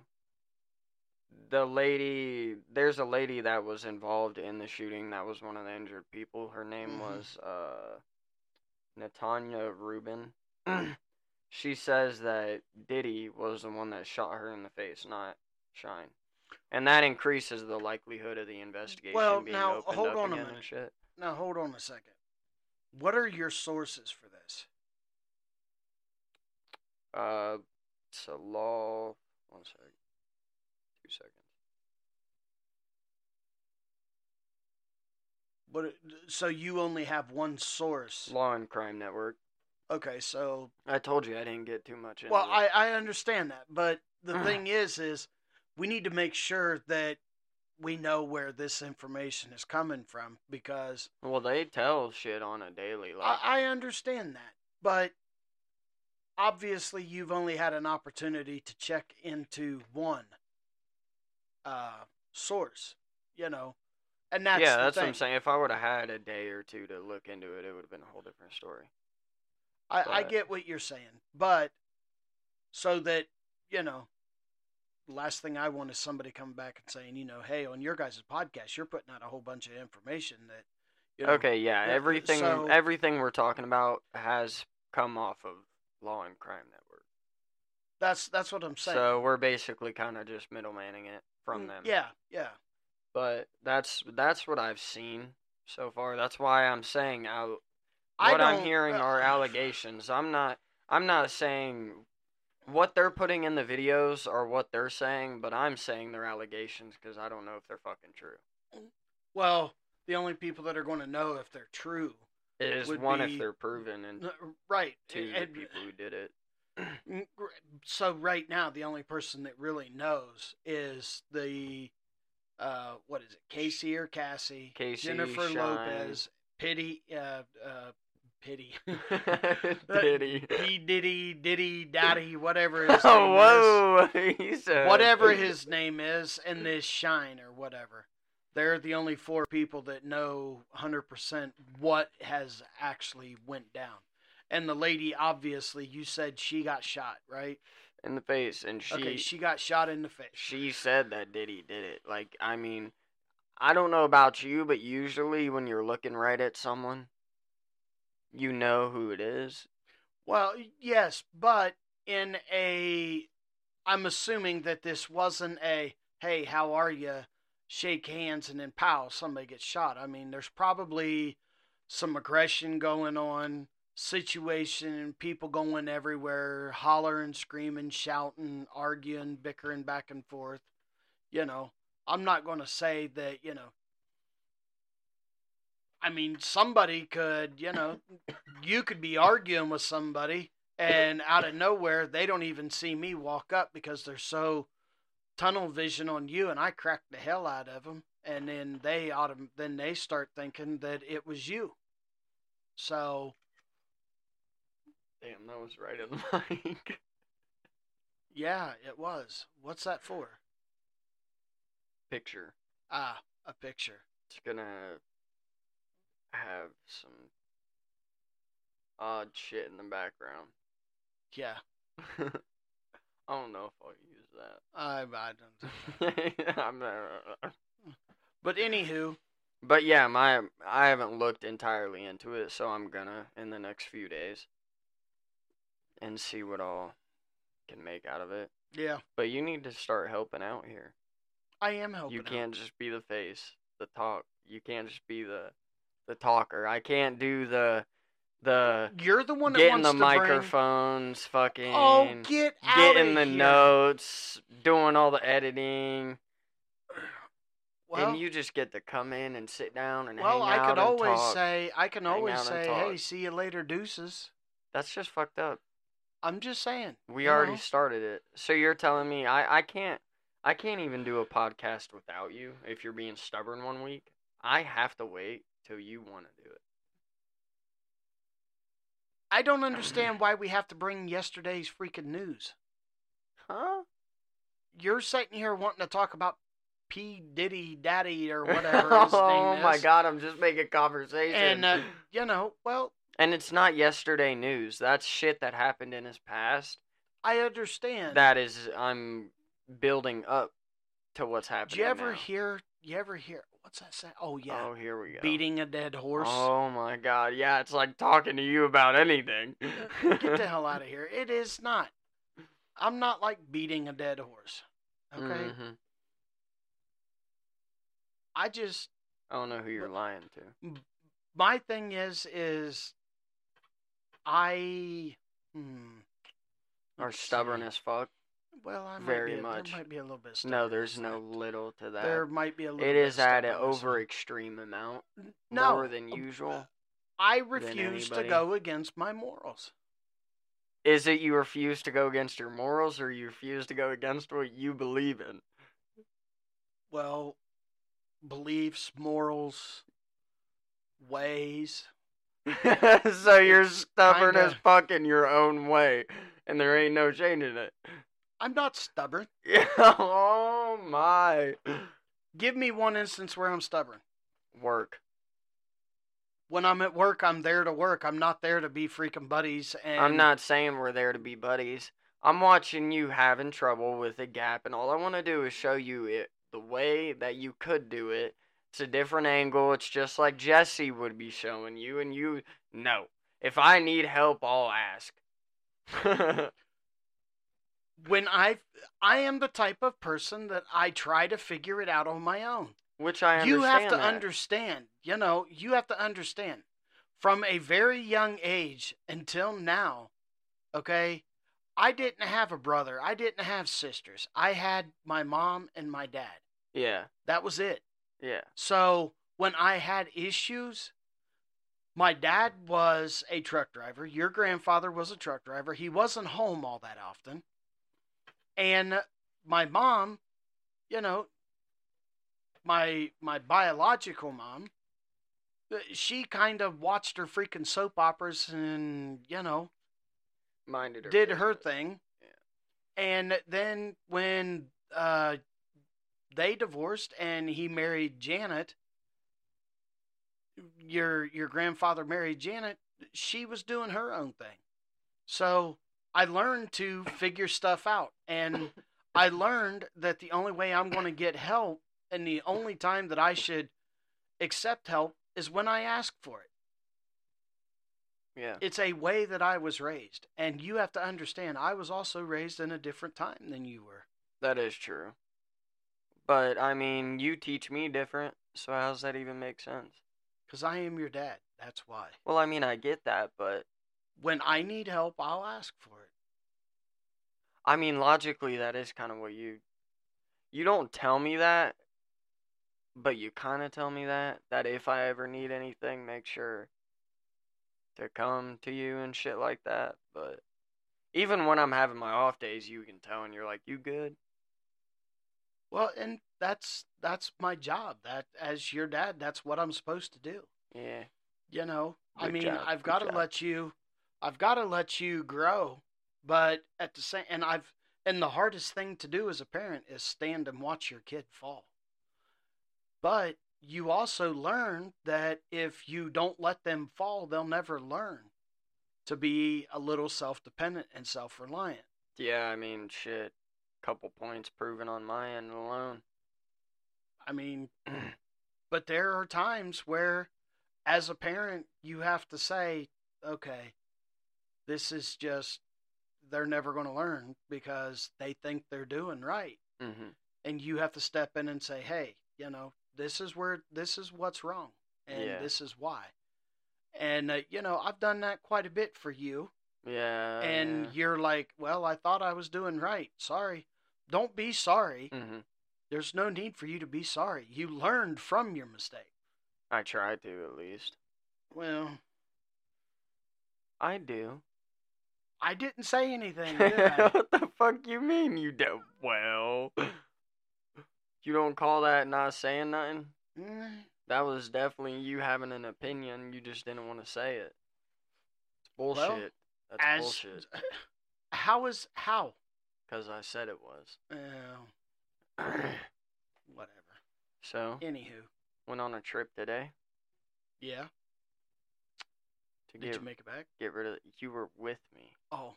the lady, there's a lady that was involved in the shooting that was one of the injured people. Her name mm-hmm. was uh, Natanya Rubin. She says that Diddy was the one that shot her in the face, not Shine. And that increases the likelihood of the investigation well, being now, opened hold up on again a minute. and shit. Now, hold on a second. What are your sources for this? Uh, it's a law. One second. Two seconds. But so you only have one source? Law and Crime Network. Okay, so I told you I didn't get too much into well, it. I I understand that, but the thing is, is we need to make sure that we know where this information is coming from because well, they tell shit on a daily. Like I, I understand that, but obviously you've only had an opportunity to check into one uh, source, you know, and that's yeah, the that's thing. what I'm saying. If I would have had a day or two to look into it, it would have been a whole different story. I, I get what you're saying, but so that, you know, the last thing I want is somebody coming back and saying, you know, hey, on your guys' podcast, you're putting out a whole bunch of information that, you know. Okay, yeah, that, everything so, everything we're talking about has come off of Law and Crime Network. That's that's what I'm saying. So we're basically kind of just middlemaning it from them. Yeah, yeah. But that's that's what I've seen so far. That's why I'm saying out. I What don't, I'm hearing uh, are allegations. I'm not. I'm not saying what they're putting in the videos are what they're saying, but I'm saying they're allegations because I don't know if they're fucking true. Well, the only people that are going to know if they're true is one be, if they're proven, and right, two and, the people who did it. So right now, the only person that really knows is the uh, what is it, Casey or Cassie, Casey, Jennifer Shine. Lopez, Pity, uh, uh, Pity, Diddy, P Diddy, Diddy, Daddy, whatever his name oh, whoa. is, He said, whatever his name is, and this Shine or whatever. They're the only four people that know one hundred percent what has actually went down. And the lady, obviously, you said she got shot, right? In the face, and she Okay, she got shot in the face. she said that Diddy did it. Like, I mean, I don't know about you, but usually when you're looking right at someone, you know who it is. Well, yes, but in a, I'm assuming that this wasn't a, hey, how are you? Shake hands and then pow, somebody gets shot. I mean, there's probably some aggression going on, situation, people going everywhere, hollering, screaming, shouting, arguing, bickering back and forth. You know, I'm not going to say that, you know, I mean, somebody could, you know, you could be arguing with somebody and out of nowhere, they don't even see me walk up because they're so tunnel vision on you, and I crack the hell out of them. And then they autom- then they start thinking that it was you. So, Damn, that was right in the mic. yeah, it was. What's that for? Picture. Ah, a picture. It's gonna have some odd shit in the background. Yeah. I don't know if I'll use that. I I don't. I'm not. But anywho, But yeah, my I haven't looked entirely into it, so I'm gonna in the next few days and see what all can make out of it. yeah, But you need to start helping out here. I am helping. You out. can't just be the face, the talk. You can't just be the the talker. I can't do the the You're the one that getting wants the to microphones, fucking bring. Oh, get out getting of the here. notes, doing all the editing. Well, and you just get to come in and sit down and well, hang I out could and always talk. say, I can Hang always out and say, talk. hey, see you later, deuces. That's just fucked up. I'm just saying. We you already know. started it. So you're telling me I, I can't I can't even do a podcast without you if you're being stubborn one week? I have to wait till you want to do it. I don't understand why we have to bring yesterday's freaking news. Huh? You're sitting here wanting to talk about P. Diddy Daddy or whatever his oh name is. my god, I'm just making conversation. And, uh, you know, well. And it's not yesterday news. That's shit that happened in his past. I understand. That is, I'm building up to what's happening Did you ever now. hear, you ever hear, what's that say? Oh, yeah. Oh, here we go. Beating a dead horse. Oh my god, yeah, it's like talking to you about anything. Get the hell out of here. It is not. I'm not like beating a dead horse. Okay? Mm-hmm. I just. I don't know who you're lying to. My thing is, is I. Hmm, Are stubborn as fuck. Well, I might Very be, much. There might be a little bit. No, there's no that. little to that. There might be a little. It bit is at an stubbornness. over extreme amount. No, More than usual. I refuse to anybody. go against my morals. Is it you refuse to go against your morals, or you refuse to go against what you believe in? Well, beliefs, morals, ways. So you're stubborn kinda- as fuck in your own way, and there ain't no changing it. I'm not stubborn. Yeah. Oh my. Give me one instance where I'm stubborn. Work. When I'm at work, I'm there to work. I'm not there to be freaking buddies. And I'm not saying we're there to be buddies. I'm watching you having trouble with a gap, and all I want to do is show you it the way that you could do it. It's a different angle. It's just like Jesse would be showing you, and you know. If I need help, I'll ask. When I, I am the type of person that I try to figure it out on my own. Which I understand. You have to that. understand. You know, you have to understand. From a very young age until now, okay, I didn't have a brother. I didn't have sisters. I had my mom and my dad. Yeah. That was it. Yeah. So when I had issues, my dad was a truck driver. Your grandfather was a truck driver. He wasn't home all that often. And my mom, you know, my my biological mom, she kind of watched her freaking soap operas and, you know, Minded her did her business. thing. Yeah. And then when uh, they divorced and he married Janet, your your grandfather married Janet, she was doing her own thing. So I learned to figure stuff out. And I learned that the only way I'm going to get help and the only time that I should accept help is when I ask for it. Yeah. It's a way that I was raised. And you have to understand, I was also raised in a different time than you were. That is true. But, I mean, you teach me different, so how does that even make sense? Because I am your dad. That's why. Well, I mean, I get that, but... When I need help, I'll ask for it. I mean, logically, that is kind of what you... You don't tell me that, but you kind of tell me that, that if I ever need anything, make sure to come to you and shit like that. But even when I'm having my off days, you can tell and you're like, you good? Well, and that's that's my job. That as your dad, that's what I'm supposed to do. Yeah. You know, I Good mean, job, I've good got to job. let you, I've got to let you grow, but at the same, and I've, and the hardest thing to do as a parent is stand and watch your kid fall. But you also learn that if you don't let them fall, they'll never learn to be a little self-dependent and self-reliant. Yeah, I mean, shit. Couple points proven on my end alone. I mean, but there are times where, as a parent, you have to say, okay, this is just, they're never going to learn because they think they're doing right. Mm-hmm. And you have to step in and say, hey, you know, this is where, this is what's wrong. And Yeah. this is why. And, uh, you know, I've done that quite a bit for you. Yeah. And yeah. you're like, well, I thought I was doing right. Sorry. Don't be sorry. Mm-hmm. There's no need for you to be sorry. You learned from your mistake. I try to, at least. Well, I do. I didn't say anything, did I? What the fuck you mean you do? Well, you don't call that not saying nothing? Mm, That was definitely you having an opinion. You just didn't want to say it. It's bullshit. Well, That's as, bullshit. How is, how? Because I said it was. Well, whatever. So, Anywho. went on a trip today. Yeah. To Did get, you make it back? Get rid of... You were with me. Oh.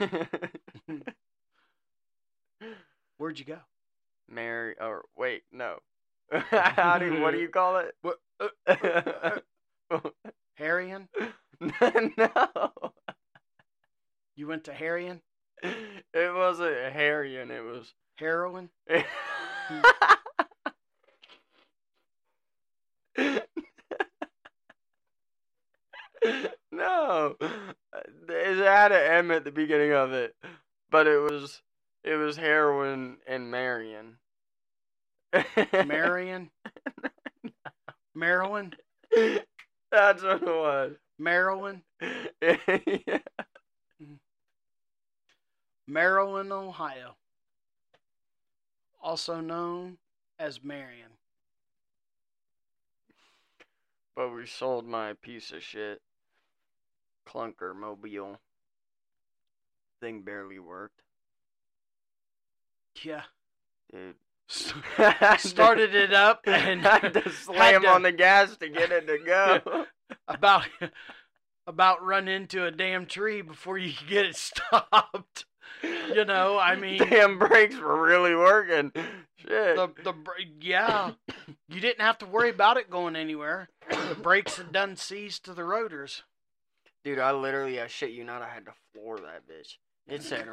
Where'd you go? Mary... Or, wait, no. How do, what do you call it? What? Uh, uh, Harrian? No. You went to Harrian? It wasn't Harrian, it was... Heroin? No. It had an M at the beginning of it. But it was... It was heroin and Marion. Marion? Maryland? That's what it was. Maryland? Yeah. Maryland, Ohio. Also known as Marion. But we sold my piece of shit clunker mobile. Thing barely worked. Yeah. Dude. Started it up and had to slam to, on the gas to get it to go. About about run into a damn tree before you could get it stopped. You know, I mean, damn brakes were really working. Shit. The the yeah, you didn't have to worry about it going anywhere. The brakes had done seized to the rotors. Dude, I literally, I shit you not, I had to floor that bitch. It said,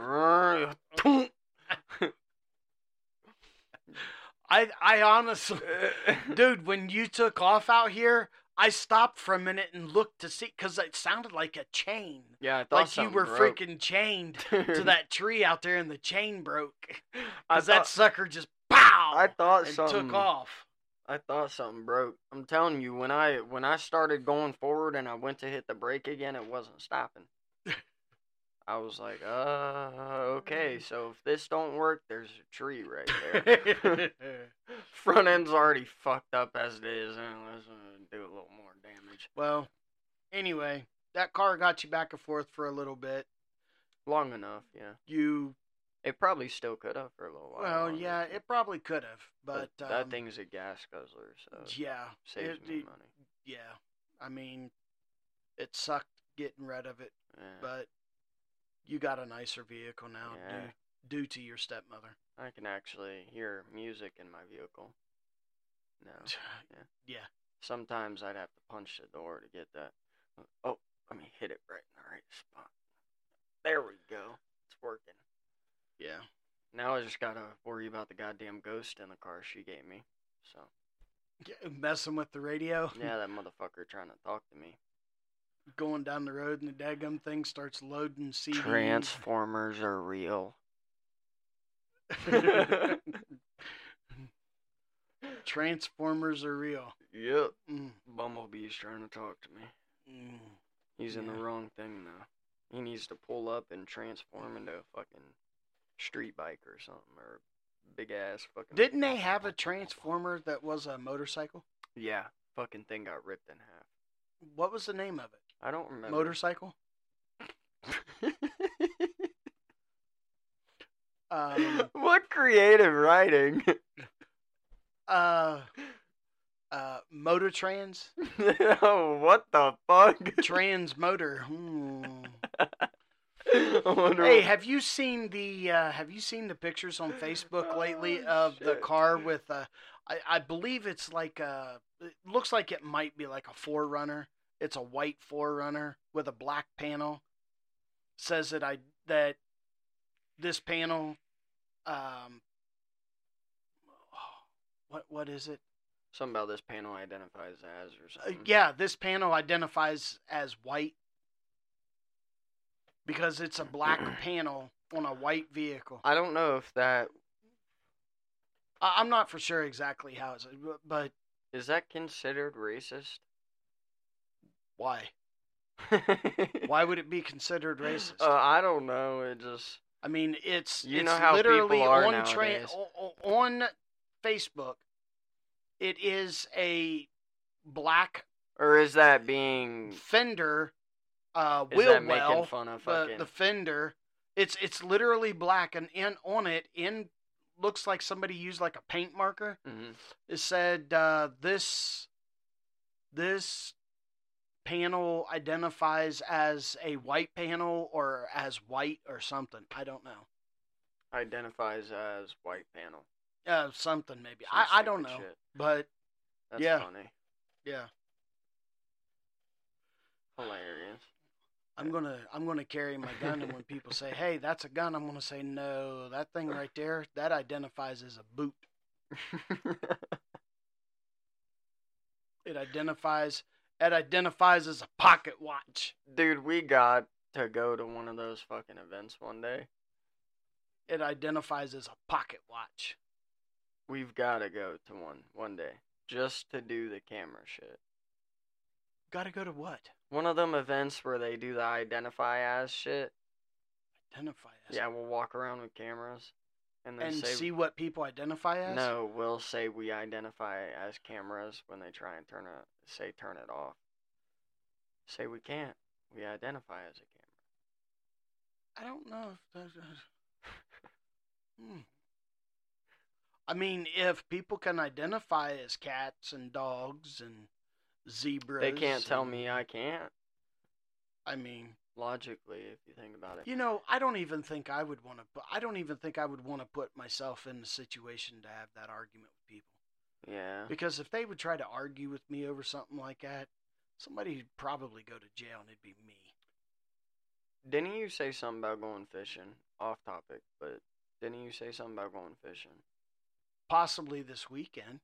I I honestly, dude, when you took off out here, I stopped for a minute and looked to see, because it sounded like a chain. Yeah, I thought like you were broke. freaking chained to that tree out there, and the chain broke. I Because that sucker just pow. I thought and something took off. I thought something broke. I'm telling you, when I when I started going forward and I went to hit the brake again, it wasn't stopping. I was like, uh, okay, so if this don't work, there's a tree right there. Front end's already fucked up as it is, and let's uh, do a little more damage. Well, anyway, that car got you back and forth for a little bit. Long enough, yeah. You... It probably still could have for a little while. Well, longer. yeah, it probably could have, but... but um, that thing's a gas guzzler, so yeah, saves it, me it, money. Yeah, I mean, it sucked getting rid of it, Yeah. but You got a nicer vehicle now, Yeah. due due to your stepmother. I can actually hear music in my vehicle. No. Yeah. Yeah. Sometimes I'd have to punch the door to get that. Oh, let me hit it right in the right spot. There we go. It's working. Yeah. Now I just gotta worry about the goddamn ghost in the car she gave me. So. Yeah, messing with the radio. Yeah, that motherfucker trying to talk to me. Going down the road and the daggum thing starts loading C Ds. Transformers are real. Transformers are real. Yep. Mm. Bumblebee's trying to talk to me. Mm. He's in Yeah. the wrong thing though. He needs to pull up and transform into a fucking street bike or something, or big ass fucking. Didn't they have a transformer that was a motorcycle? Yeah, fucking thing got ripped in half. What was the name of it? I don't remember. Motorcycle? um, What creative writing? uh, uh, Motortrans? Oh, what the fuck? Trans motor. Hmm. I wonder Hey, what- have you seen the uh, have you seen the pictures on Facebook lately Oh, of the shit. car with uh, I, I believe it's like a it looks like it might be like a four runner. It's a white four runner with a black panel. Says that I that this panel um what what is it? Something about this panel identifies as or Uh, something. yeah, this panel identifies as white because it's a black panel on a white vehicle. I don't know if that I- I'm not for sure exactly how it's, but is that considered racist. why? Why would it be considered racist? Uh, I don't know. It just I mean, it's You it's know how literally people are on nowadays. o- o- on Facebook. It is a black or is that being fender uh, is wheel that well. making fun of The, fucking the fender, it's it's literally black, and in on it, in looks like somebody used like a paint marker. Mhm. It said uh, this this panel identifies as a white panel or as white or something. I don't know. identifies as white panel. Uh, something maybe. Some I, I don't know. stupid shit. But That's yeah. funny. yeah, Hilarious. I'm gonna I'm gonna carry my gun, and when people say, "Hey, that's a gun," I'm gonna say, "No, that thing right there, that identifies as a boot. It identifies it identifies as a pocket watch. Dude, we got to go to one of those fucking events one day. It identifies as a pocket watch." We've got to go to one one day just to do the camera shit. Got to go to what? One of them events where they do the identify as shit. Identify as. Yeah, we'll walk around with cameras and then And say see what people identify as. no. We'll say we identify as cameras when they try and turn it. Say turn it off. Say we can't. We identify as a camera. I don't know if that's. hmm. I mean, if people can identify as cats and dogs and zebras, They can't tell and- me I can't. I mean, Logically, if you think about it. you know, I don't even think I would want to. I don't even think I would want to put myself in the situation to have that argument with people. Yeah. Because if they would try to argue with me over something like that, somebody'd probably go to jail, and it'd be me. Didn't you say something about going fishing? Off topic, but didn't you say something about going fishing? Possibly this weekend.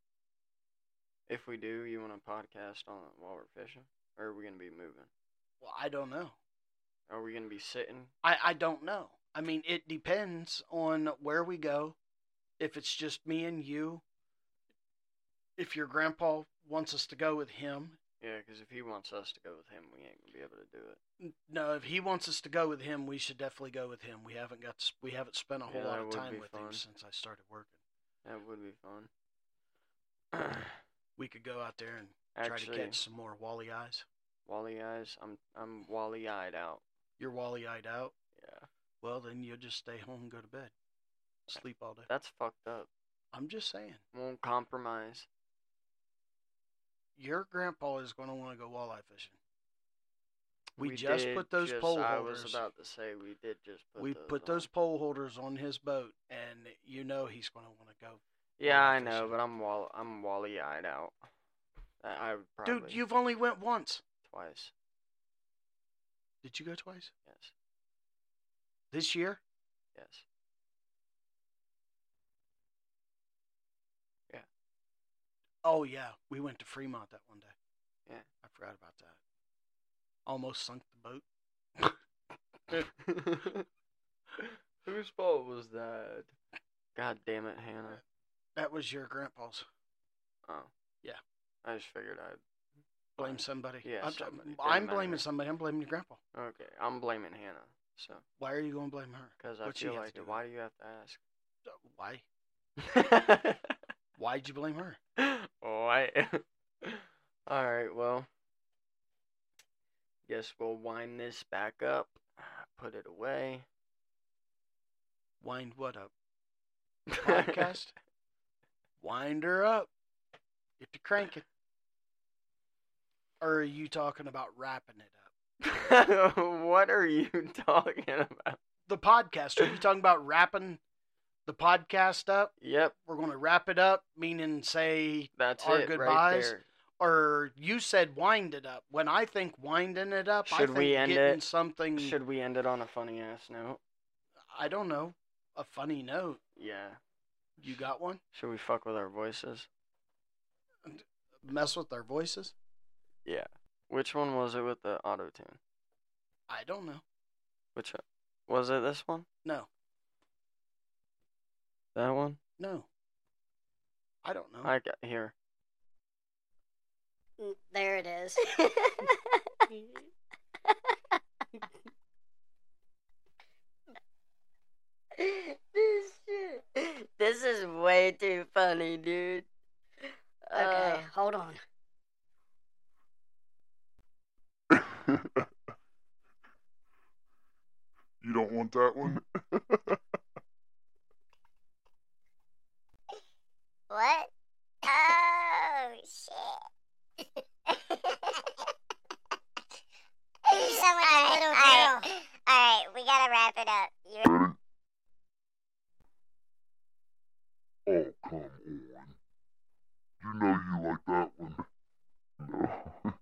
If we do, you want a podcast on it while we're fishing? Or are we going to be moving? Well, I don't know. Are we going to be sitting? I, I don't know. I mean, it depends on where we go. If it's just me and you. If your grandpa wants us to go with him. Yeah, because if he wants us to go with him, we ain't going to be able to do it. N- No, if he wants us to go with him, we should definitely go with him. We haven't got to, we haven't spent a whole Yeah, lot that of would time be with fun. him since I started working. That would be fun. We could go out there and Actually, try to catch some more wally eyes. Wally eyes, I'm I'm wally eyed out. You're wally eyed out. Yeah, Well, then you'll just stay home and go to bed. Sleep all day. that's fucked up. I'm just saying. Won't compromise. Your grandpa is going to want to go walleye fishing. We, we just did put those just, pole I holders. I was about to say we did just put we those put on. those pole holders on his boat, and you know he's going to want to go. Yeah, I know, but I'm wall I'm wally-eyed out. I, I would probably. Dude, you've only went once. Twice. Did you go twice? Yes. This year? Yes. Yeah. Oh yeah, we went to Fremont that one day. Yeah. I forgot about that. Almost sunk the boat. Whose fault was that? God damn it, Hannah. That was your grandpa's. Oh. Yeah. I just figured I'd blame somebody. Yeah, I'm, somebody. I'm Doesn't blaming matter. somebody. I'm blaming your grandpa. Okay, I'm blaming Hannah. So. Why are you going to blame her? Because I What'd she feel have like to it. do Why with do you have to Why? ask? Why'd you blame her? Why? All right. Well, guess we'll wind this back up. Put it away. Wind what up? Podcast? Wind her up. Get to cranking. Or are you talking about wrapping it up? What are you talking about? The podcast. Are you talking about wrapping the podcast up? Yep. We're going to wrap it up, meaning say That's our it, goodbyes. Right there. Or you said wind it up. When I think winding it up, Should I think we end getting it? something. Should we end it on a funny ass note? I don't know. A funny note. Yeah. You got one? Should we fuck with our voices? Mess with our voices? Yeah. Which one was it with the auto-tune? I don't know. Which was it? This one? No. That one? No. I don't know. I got here. There it is. This shit. This is way too funny, dude. Okay, uh, hold on. You don't want that one? What? Oh, shit. You sound like a little girl. Alright, we gotta wrap it up. You ready? Oh, come on. You know you like that one. No.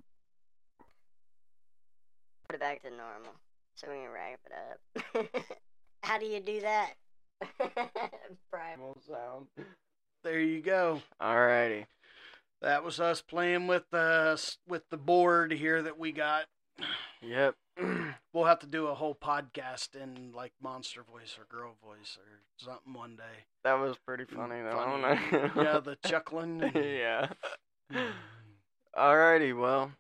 Put it back to normal so we can wrap it up. How do you do that? Primal sound. There you go. Alrighty. That was us playing with the with the board here that we got. Yep. We'll have to do a whole podcast in like monster voice or girl voice or something one day. That was pretty funny though. Funny. Yeah, the chuckling. And... Yeah. Alrighty, well.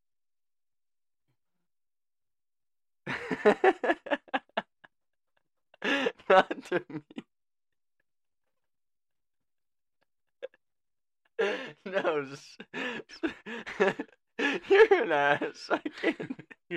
Not to me. No, you're an ass. I can't.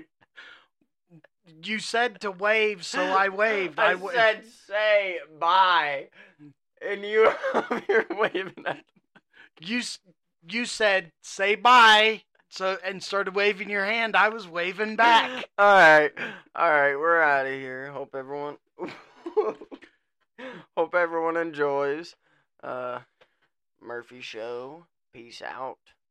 You said to wave, so I waved. I, I w- said say bye, and you you're waving at. You you said say bye, so and started waving your hand. I was waving back. All right, all right, we're out of here. Hope everyone, hope everyone enjoys. Uh, Murphy Show. Peace out.